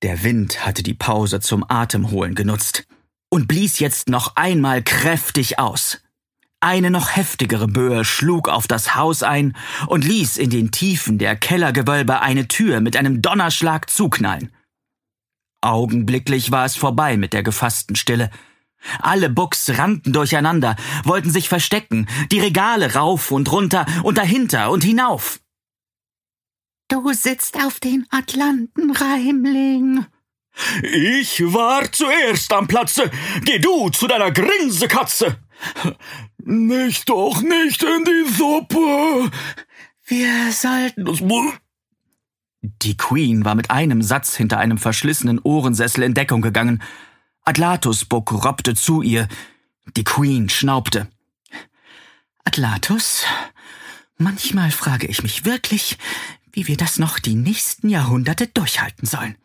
Der Wind hatte die Pause zum Atemholen genutzt und blies jetzt noch einmal kräftig aus. Eine noch heftigere Böe schlug auf das Haus ein und ließ in den Tiefen der Kellergewölbe eine Tür mit einem Donnerschlag zuknallen. Augenblicklich war es vorbei mit der gefassten Stille. Alle Bucks rannten durcheinander, wollten sich verstecken, die Regale rauf und runter und dahinter und hinauf. »Du sitzt auf den Atlanten, Reimling.« »Ich war zuerst am Platze. Geh du zu deiner Grinsekatze.« »Nicht doch nicht in die Suppe.« »Wir sollten...« Die Queen war mit einem Satz hinter einem verschlissenen Ohrensessel in Deckung gegangen. Atlatusbuck robbte zu ihr. Die Queen schnaubte. »Atlatus, manchmal frage ich mich wirklich, wie wir das noch die nächsten Jahrhunderte durchhalten sollen.